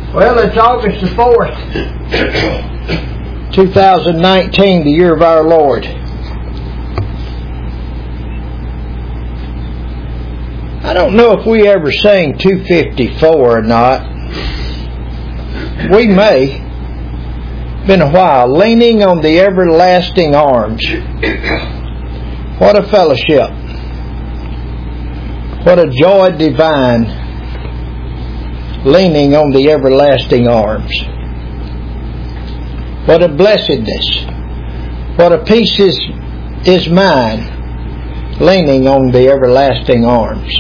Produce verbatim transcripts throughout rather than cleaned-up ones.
Well, it's August the fourth, two thousand nineteen, the year of our Lord. I don't know if we ever sang two fifty-four or not. We may. Been a while. Leaning on the everlasting arms. What a fellowship. What a joy divine. Leaning on the everlasting arms. What a blessedness. What a peace is, is mine. Leaning on the everlasting arms.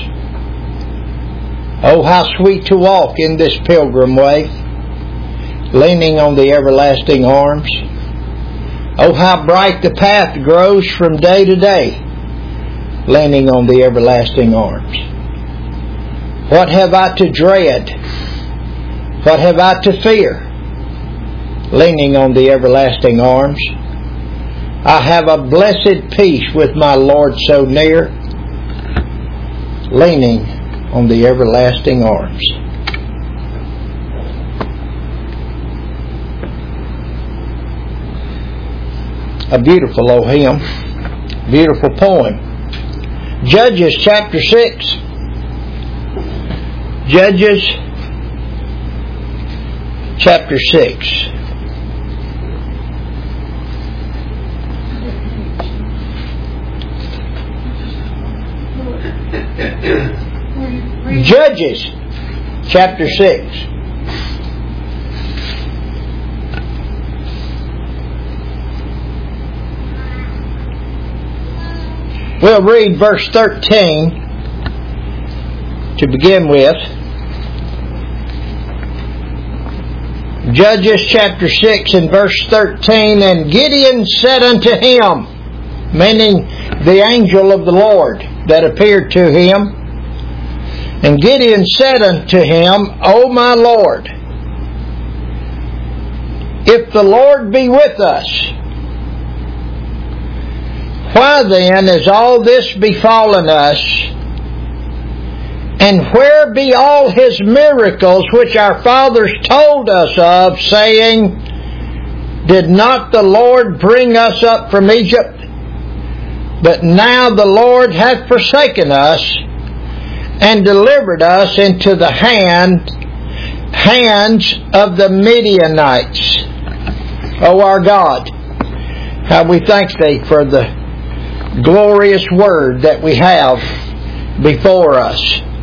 Oh, how sweet to walk in this pilgrim way. Leaning on the everlasting arms. Oh, how bright the path grows from day to day. Leaning on the everlasting arms. What have I to dread? What have I to fear? Leaning on the everlasting arms. I have a blessed peace with my Lord so near. Leaning on the everlasting arms. A beautiful old hymn. Beautiful poem. Judges chapter six. Judges chapter six. Judges chapter six. We'll read verse thirteen to begin with. Judges chapter six and verse thirteen. And Gideon said unto him, meaning the angel of the Lord that appeared to him. And Gideon said unto him, O my Lord, if the Lord be with us, why then is all this befallen us? And where be all His miracles which our fathers told us of, saying, did not the Lord bring us up from Egypt? But now the Lord hath forsaken us, and delivered us into the hand, hands of the Midianites. O our God, how we thank Thee for the glorious word that we have before us.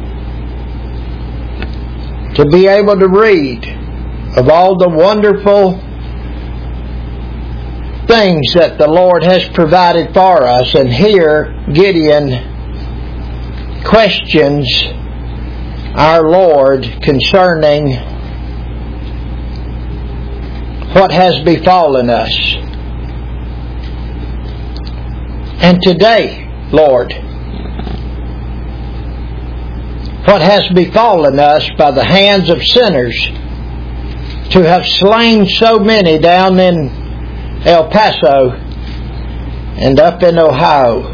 To be able to read of all the wonderful things that the Lord has provided for us. And here Gideon questions our Lord concerning what has befallen us. And today, Lord, what has befallen us by the hands of sinners to have slain so many down in El Paso and up in Ohio.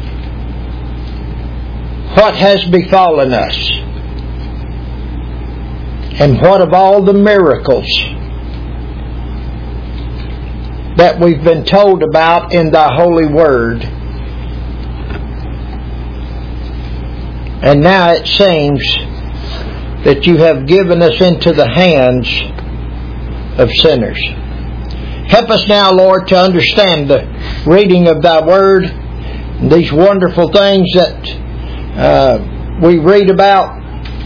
What has befallen us? And what of all the miracles that we've been told about in Thy holy word? And now it seems that You have given us into the hands of sinners. Help us now, Lord, to understand the reading of Thy word, these wonderful things that uh, we read about.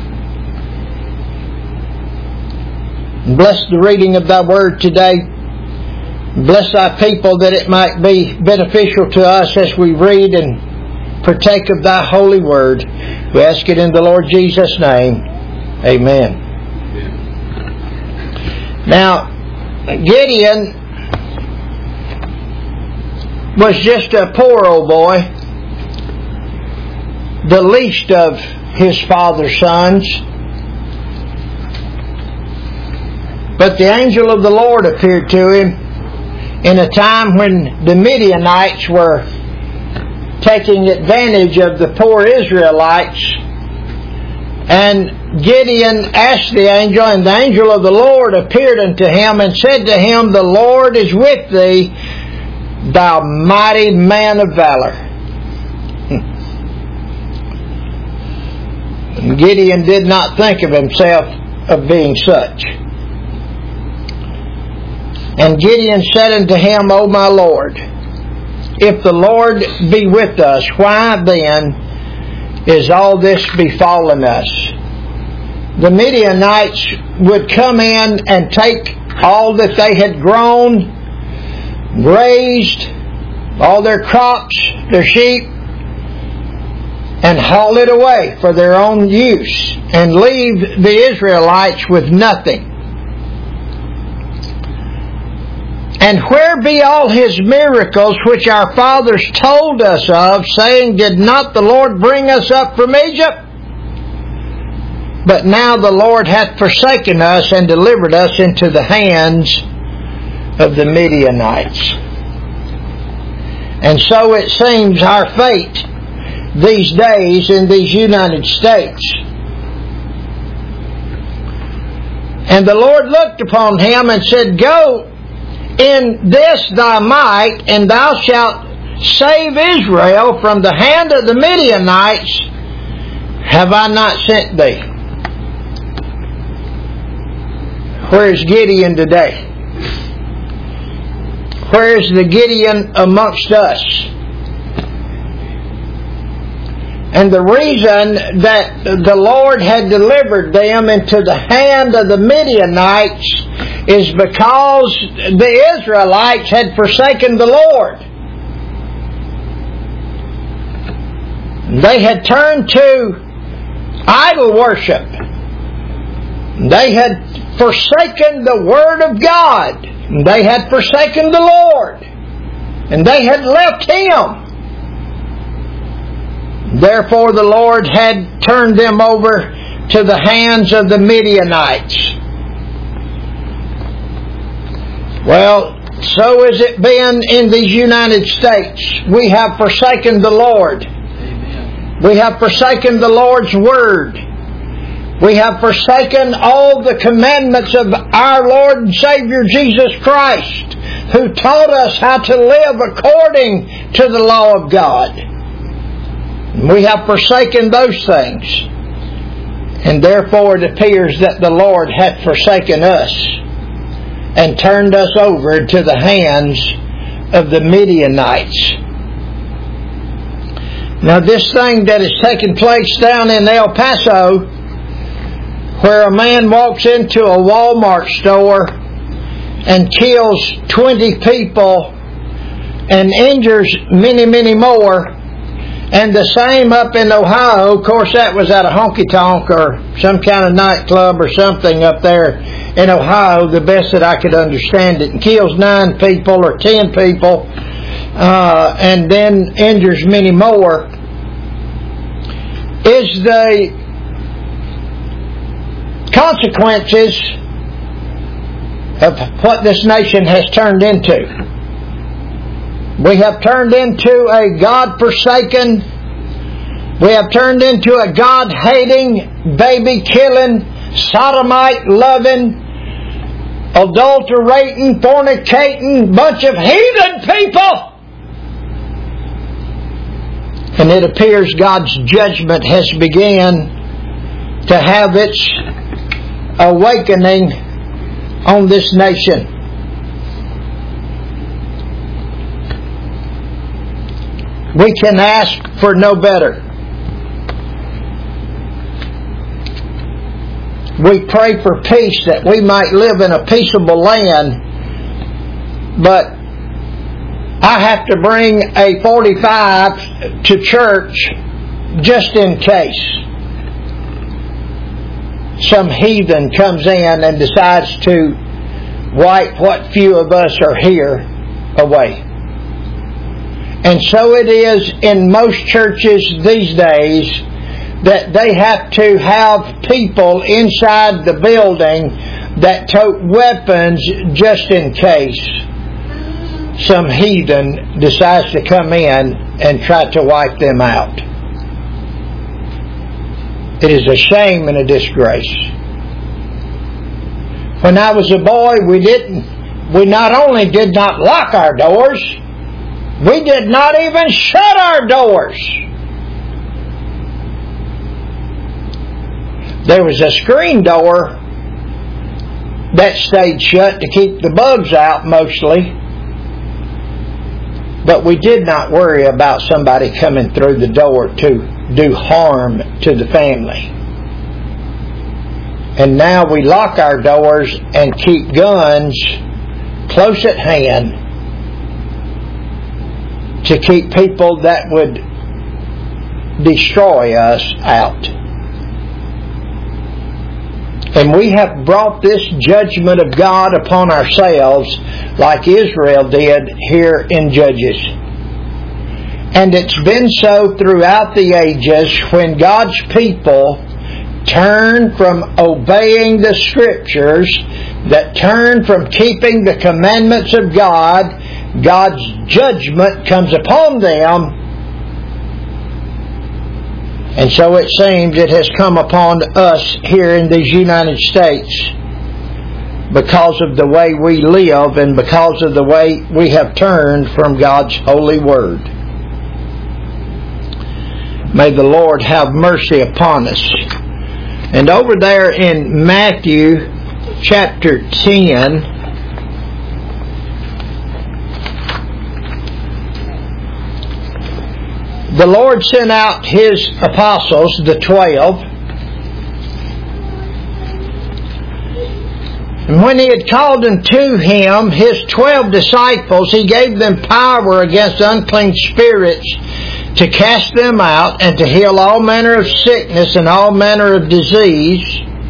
Bless the reading of Thy word today. Bless Thy people that it might be beneficial to us as we read and partake of Thy holy word. We ask it in the Lord Jesus' name. Amen. Now, Gideon was just a poor old boy, the least of his father's sons. But the angel of the Lord appeared to him in a time when the Midianites were taking advantage of the poor Israelites, and Gideon asked the angel, and the angel of the Lord appeared unto him and said to him, The Lord is with thee, thou mighty man of valor. And Gideon did not think of himself of being such. And Gideon said unto him, O my Lord, if the Lord be with us, why then is all this befallen us? The Midianites would come in and take all that they had grown, raised, all their crops, their sheep, and haul it away for their own use and leave the Israelites with nothing. And where be all His miracles which our fathers told us of, saying, Did not the Lord bring us up from Egypt? But now the Lord hath forsaken us and delivered us into the hands of the Midianites. And so it seems our fate these days in these United States. And the Lord looked upon him and said, Go in this thy might, and thou shalt save Israel from the hand of the Midianites. Have I not sent thee? Where is Gideon today? Where is the Gideon amongst us? And the reason that the Lord had delivered them into the hand of the Midianites is because the Israelites had forsaken the Lord. They had turned to idol worship. They had forsaken the Word of God. They had forsaken the Lord. And they had left Him. Therefore the Lord had turned them over to the hands of the Midianites. Well, so has it been in these United States. We have forsaken the Lord. Amen. We have forsaken the Lord's Word. We have forsaken all the commandments of our Lord and Savior Jesus Christ, who taught us how to live according to the law of God. We have forsaken those things. And therefore it appears that the Lord hath forsaken us and turned us over to the hands of the Midianites. Now this thing that has taken place down in El Paso, where a man walks into a Walmart store and kills twenty people and injures many, many more. And the same up in Ohio. Of course, that was at a honky-tonk or some kind of nightclub or something up there in Ohio, the best that I could understand it. And kills nine people or ten people uh, and then injures many more. Is the consequences of what this nation has turned into. We have turned into a God-forsaken, we have turned into a God-hating, baby-killing, sodomite-loving, adulterating, fornicating bunch of heathen people. And it appears God's judgment has begun to have its awakening on this nation. We can ask for no better. We pray for peace, that we might live in a peaceable land. But I have to bring a forty-five to church just in case some heathen comes in and decides to wipe what few of us are here away. And so it is in most churches these days that they have to have people inside the building that tote weapons just in case some heathen decides to come in and try to wipe them out. It is a shame and a disgrace. When I was a boy, we didn't, we not only did not lock our doors, we did not even shut our doors. There was a screen door that stayed shut to keep the bugs out mostly. But we did not worry about somebody coming through the door to do harm to the family. And now we lock our doors and keep guns close at hand to keep people that would destroy us out. And we have brought this judgment of God upon ourselves like Israel did here in Judges. And it's been so throughout the ages when God's people turn from obeying the Scriptures, that turn from keeping the commandments of God, God's judgment comes upon them. And so it seems it has come upon us here in these United States because of the way we live and because of the way we have turned from God's holy word. May the Lord have mercy upon us. And over there in Matthew chapter ten, the Lord sent out His apostles, the twelve. And when He had called unto Him His twelve disciples, He gave them power against unclean spirits to cast them out and to heal all manner of sickness and all manner of disease.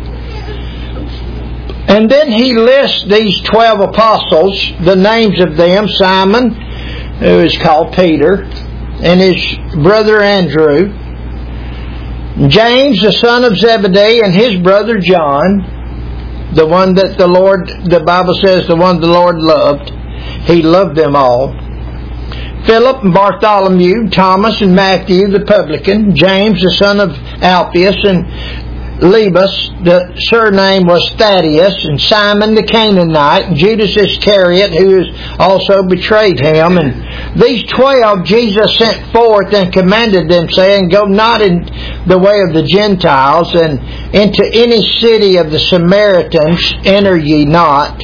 And then He lists these twelve apostles, the names of them: Simon, who is called Peter, and his brother Andrew, James the son of Zebedee and his brother John, the one that the Lord, the Bible says, the one the Lord loved. He loved them all. Philip and Bartholomew, Thomas and Matthew the publican, James the son of Alphaeus, and Lebus, the surname was Thaddeus, and Simon the Canaanite, and Judas Iscariot, who also betrayed Him. And these twelve Jesus sent forth and commanded them, saying, Go not in the way of the Gentiles, and into any city of the Samaritans enter ye not,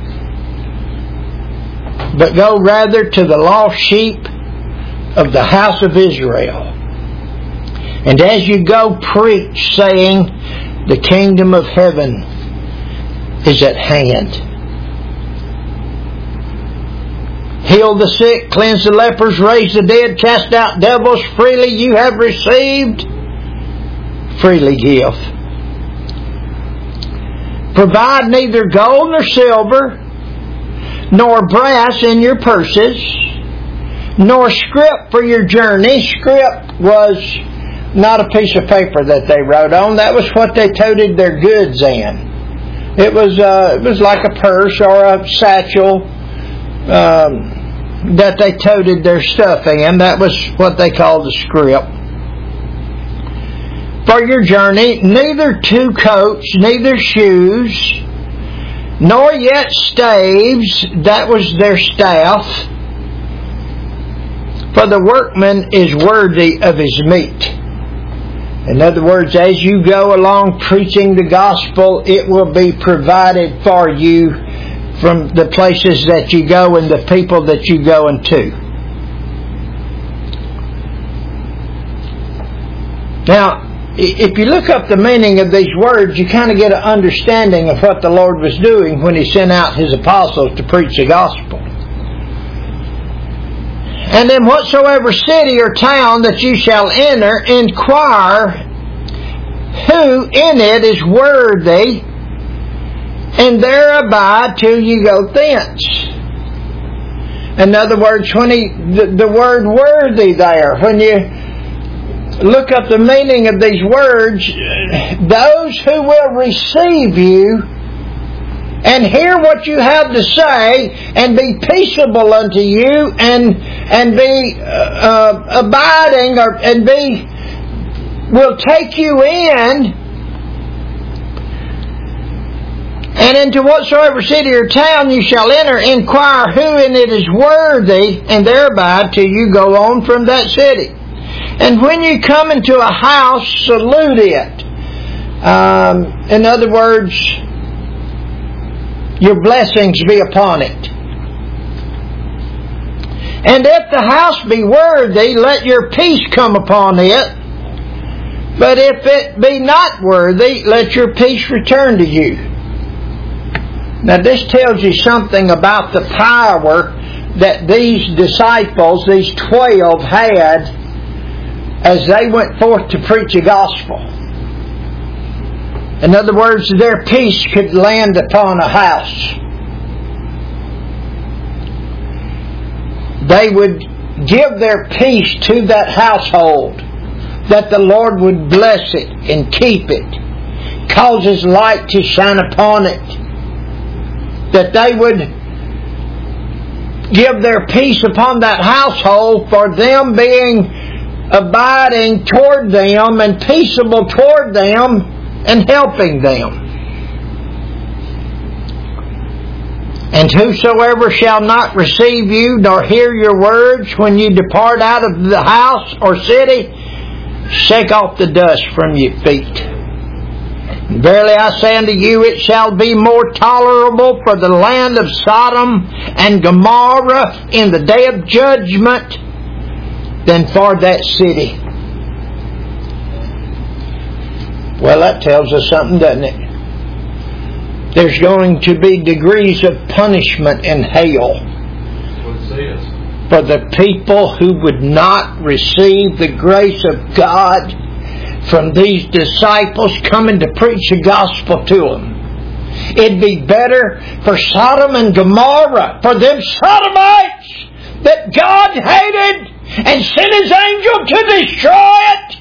but go rather to the lost sheep of the house of Israel. And as you go, preach, saying, The kingdom of heaven is at hand. Heal the sick, cleanse the lepers, raise the dead, cast out devils. Freely you have received, freely give. Provide neither gold nor silver, nor brass in your purses, nor scrip for your journey. Scrip was not a piece of paper that they wrote on. That was what they toted their goods in. It was uh, it was like a purse or a satchel um, that they toted their stuff in. That was what they called a scrip. For your journey, neither two coats, neither shoes, nor yet staves. That was their staff. For the workman is worthy of his meat. In other words, as you go along preaching the gospel, it will be provided for you from the places that you go and the people that you go into. Now, if you look up the meaning of these words, you kind of get an understanding of what the Lord was doing when He sent out His apostles to preach the gospel. And in whatsoever city or town that you shall enter, inquire who in it is worthy, and there abide till you go thence. In other words, when he, the, the word worthy there, when you look up the meaning of these words, those who will receive you and hear what you have to say, and be peaceable unto you, and and be uh, uh, abiding, or and be will take you in, and into whatsoever city or town you shall enter, inquire who in it is worthy, and there abide till you go on from that city. And when you come into a house, salute it. Um, in other words, your blessings be upon it. And if the house be worthy, let your peace come upon it. But if it be not worthy, let your peace return to you. Now this tells you something about the power that these disciples, these twelve, had as they went forth to preach the gospel. In other words, their peace could land upon a house. They would give their peace to that household, that the Lord would bless it and keep it, cause His light to shine upon it, that they would give their peace upon that household for them being abiding toward them and peaceable toward them and helping them. And whosoever shall not receive you nor hear your words when you depart out of the house or city, shake off the dust from your feet. Verily I say unto you, it shall be more tolerable for the land of Sodom and Gomorrah in the day of judgment than for that city. Well, that tells us something, doesn't it? There's going to be degrees of punishment in hell for the people who would not receive the grace of God from these disciples coming to preach the gospel to them. It'd be better for Sodom and Gomorrah, for them Sodomites that God hated and sent His angel to destroy it.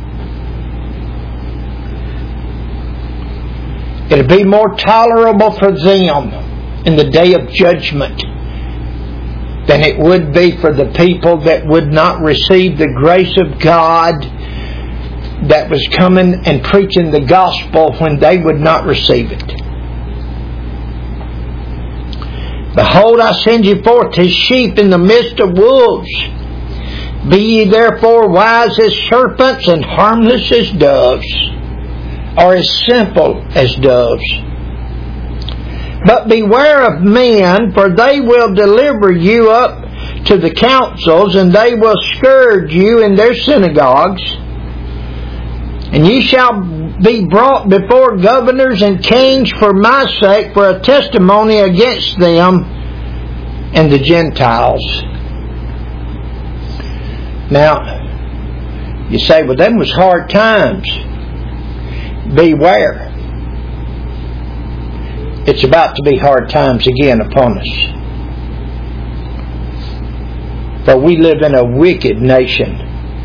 It'd be more tolerable for them in the day of judgment than it would be for the people that would not receive the grace of God that was coming and preaching the gospel when they would not receive it. Behold, I send you forth as sheep in the midst of wolves. Be ye therefore wise as serpents and harmless as doves, or as simple as doves. But beware of men, for they will deliver you up to the councils, and they will scourge you in their synagogues. And ye shall be brought before governors and kings for my sake, for a testimony against them and the Gentiles. Now, you say, well, them was hard times. Beware. It's about to be hard times again upon us. For we live in a wicked nation.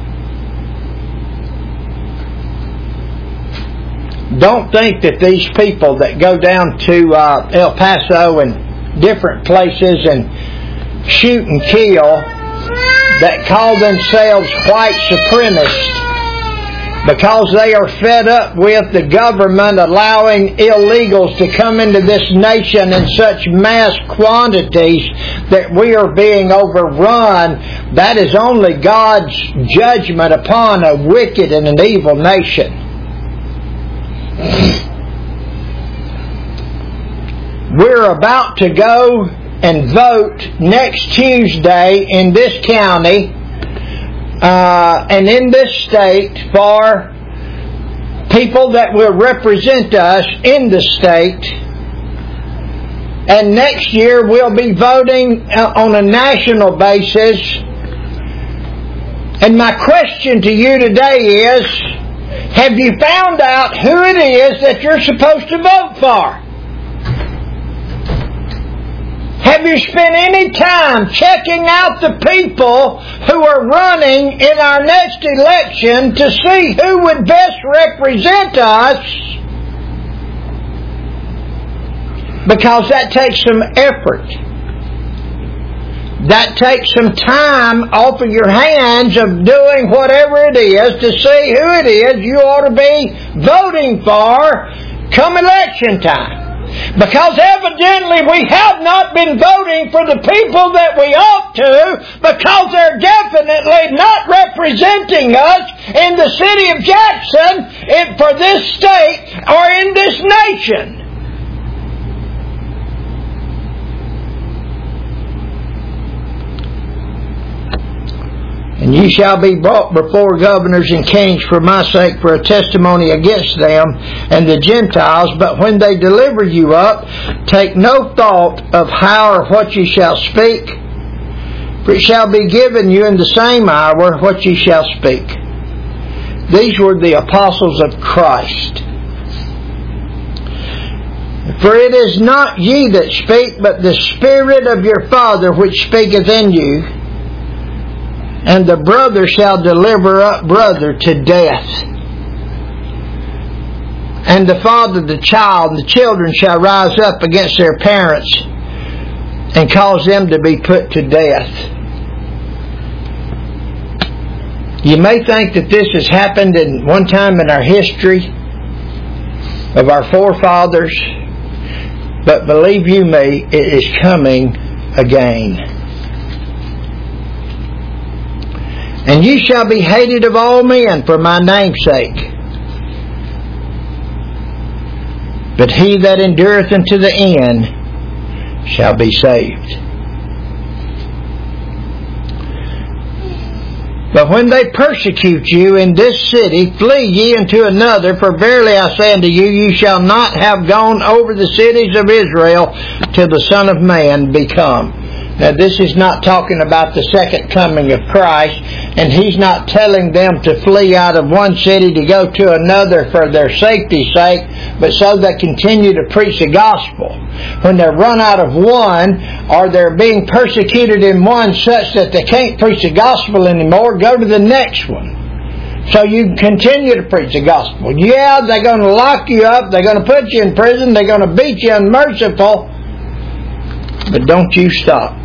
Don't think that these people that go down to uh, El Paso and different places and shoot and kill, that call themselves white supremacists, because they are fed up with the government allowing illegals to come into this nation in such mass quantities that we are being overrun. That is only God's judgment upon a wicked and an evil nation. We're about to go and vote next Tuesday in this county uh, and in this state for people that will represent us in the state. And next year we'll be voting on a national basis. And my question to you today is, have you found out who it is that you're supposed to vote for? Have you spent any time checking out the people who are running in our next election to see who would best represent us? Because that takes some effort. That takes some time off of your hands of doing whatever it is to see who it is you ought to be voting for come election time. Because evidently we have not been voting for the people that we ought to, because they're definitely not representing us in the city of Jackson, in, for this state, or in this nation. And ye shall be brought before governors and kings for my sake, for a testimony against them and the Gentiles. But when they deliver you up, take no thought of how or what ye shall speak, for it shall be given you in the same hour what ye shall speak. These were the apostles of Christ. For it is not ye that speak, but the Spirit of your Father which speaketh in you. And the brother shall deliver up brother to death. And the father the child, and the children shall rise up against their parents and cause them to be put to death. You may think that this has happened in one time in our history of our forefathers, but believe you me, it is coming again. And ye shall be hated of all men for my name's sake. But he that endureth unto the end shall be saved. But when they persecute you in this city, flee ye into another, for verily I say unto you, ye shall not have gone over the cities of Israel till the Son of Man be come. Now this is not talking about the second coming of Christ, and He's not telling them to flee out of one city to go to another for their safety's sake, but so they continue to preach the gospel. When they run out of one, or they're being persecuted in one such that they can't preach the gospel anymore, go to the next one. So you can continue to preach the gospel. Yeah, they're going to lock you up, they're going to put you in prison, they're going to beat you unmerciful, but don't you stop.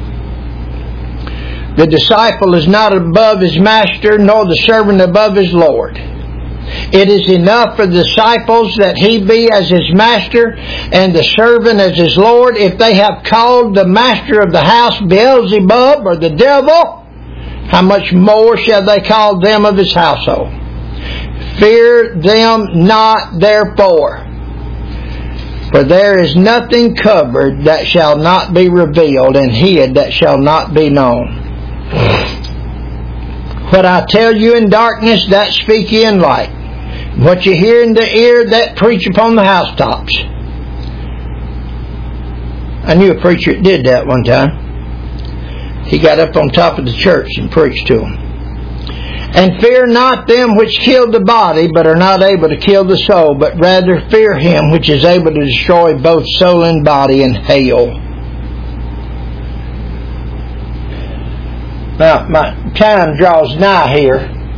The disciple is not above his master, nor the servant above his Lord. It is enough for the disciples that he be as his master and the servant as his Lord. If they have called the master of the house Beelzebub or the devil, how much more shall they call them of his household? Fear them not therefore, for there is nothing covered that shall not be revealed, and hid that shall not be known. What I tell you in darkness, that speak ye in light. What you hear in the ear, that preach upon the housetops. I knew a preacher that did that one time. He got up on top of the church and preached to them. And fear not them which kill the body, but are not able to kill the soul, but rather fear him which is able to destroy both soul and body in hell. Now, my time draws nigh here.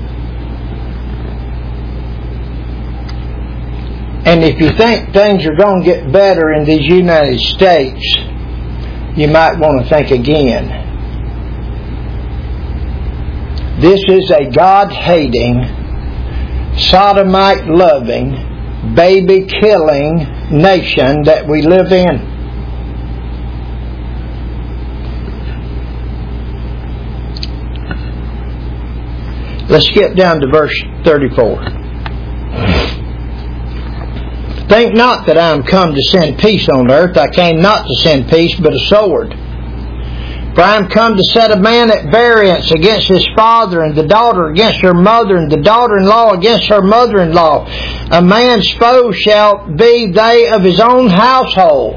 And if you think things are going to get better in these United States, you might want to think again. This is a God-hating, sodomite-loving, baby-killing nation that we live in. Let's skip down to verse thirty-four. Think not that I am come to send peace on earth. I came not to send peace, but a sword. For I am come to set a man at variance against his father, and the daughter against her mother, and the daughter-in-law against her mother-in-law. A man's foes shall be they of his own household.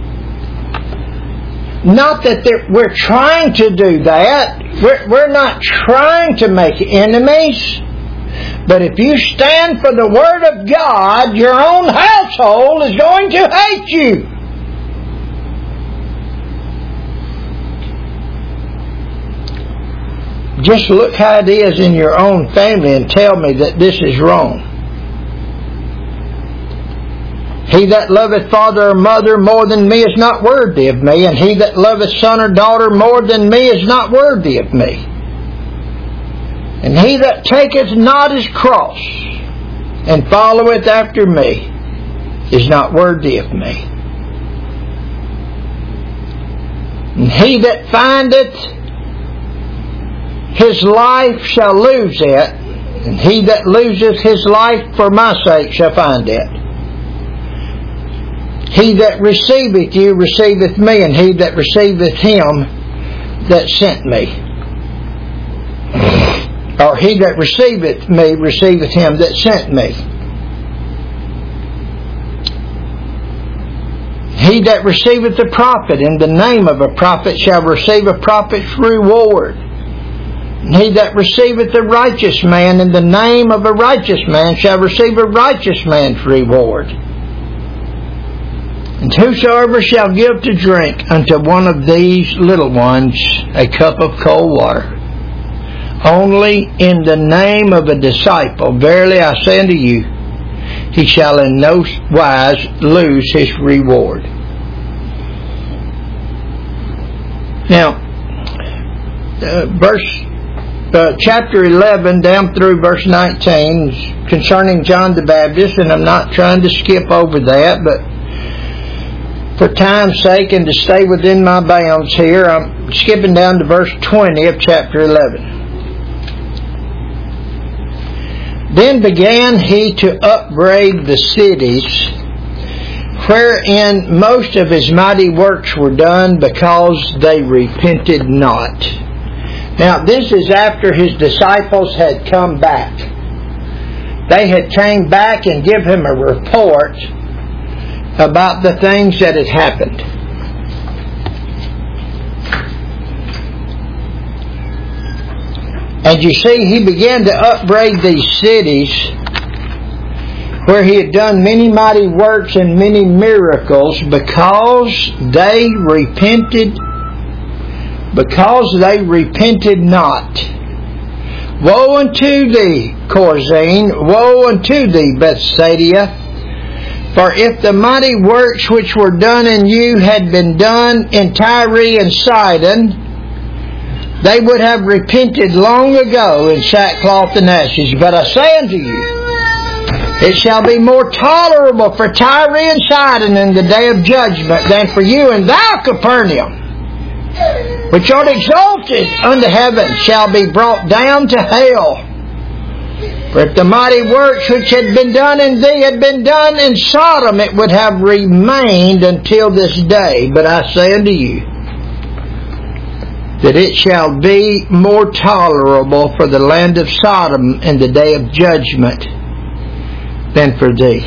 Not that we're trying to do that. We're, we're not trying to make enemies. But if you stand for the Word of God, your own household is going to hate you. Just look how it is in your own family and tell me that this is wrong. He that loveth father or mother more than me is not worthy of me, and he that loveth son or daughter more than me is not worthy of me. And he that taketh not his cross and followeth after me is not worthy of me. And he that findeth his life shall lose it, and he that loseth his life for my sake shall find it. He that receiveth you receiveth me, and he that receiveth him that sent me. Or he that receiveth me receiveth him that sent me. He that receiveth a prophet in the name of a prophet shall receive a prophet's reward. And he that receiveth a righteous man in the name of a righteous man shall receive a righteous man's reward. And whosoever shall give to drink unto one of these little ones a cup of cold water, only in the name of a disciple, verily I say unto you, he shall in no wise lose his reward. Now, uh, verse uh, chapter eleven down through verse nineteen is concerning John the Baptist, and I'm not trying to skip over that, but for time's sake and to stay within my bounds here, I'm skipping down to verse twenty of chapter eleven. Then began he to upbraid the cities wherein most of his mighty works were done, because they repented not. Now this is after his disciples had come back. They had came back and give him a report about the things that had happened. And you see, he began to upbraid these cities where he had done many mighty works and many miracles, because they repented, because they repented not. Woe unto thee, Chorazin! Woe unto thee, Bethsaida! For if the mighty works which were done in you had been done in Tyre and Sidon, they would have repented long ago in sackcloth and ashes. But I say unto you, it shall be more tolerable for Tyre and Sidon in the day of judgment than for you, and thou, Capernaum, which art exalted unto heaven, shall be brought down to hell. For if the mighty works which had been done in thee had been done in Sodom, it would have remained until this day. But I say unto you, that it shall be more tolerable for the land of Sodom in the day of judgment than for thee.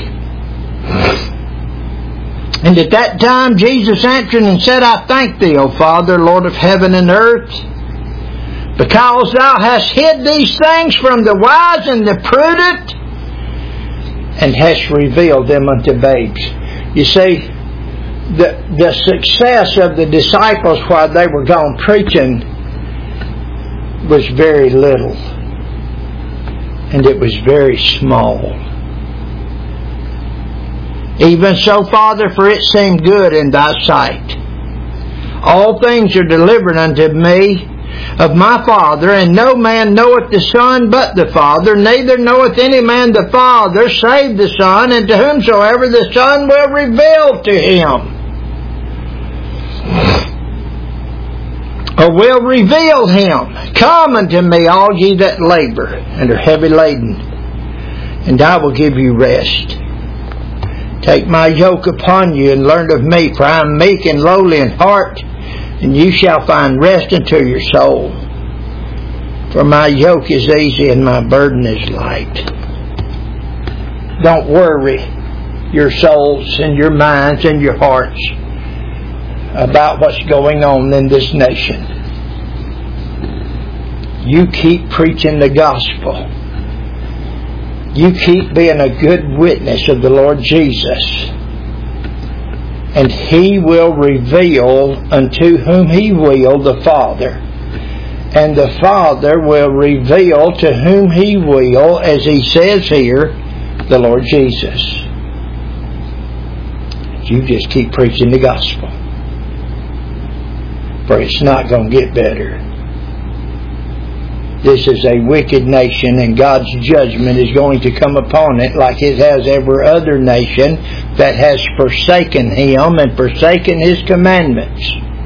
And at that time Jesus answered and said, I thank thee, O Father, Lord of heaven and earth, because thou hast hid these things from the wise and the prudent, and hast revealed them unto babes. You see, the, the success of the disciples while they were gone preaching was very little. And it was very small. Even so, Father, for it seemed good in thy sight. All things are delivered unto me of my Father, and no man knoweth the Son but the Father, neither knoweth any man the Father save the Son, and to whomsoever the Son will reveal to him. Or will reveal him. Come unto me, all ye that labor and are heavy laden, and I will give you rest. Take my yoke upon you and learn of me, for I am meek and lowly in heart, and you shall find rest unto your soul. For my yoke is easy and my burden is light. Don't worry your souls and your minds and your hearts about what's going on in this nation. You keep preaching the gospel. You keep being a good witness of the Lord Jesus. And He will reveal unto whom He will the Father. And the Father will reveal to whom He will, as He says here, the Lord Jesus. You just keep preaching the gospel. For it's not going to get better. This is a wicked nation, and God's judgment is going to come upon it like it has every other nation that has forsaken Him and forsaken His commandments.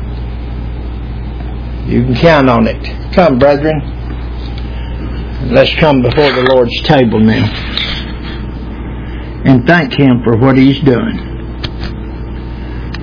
You can count on it. Come, brethren. Let's come before the Lord's table now and thank Him for what He's done.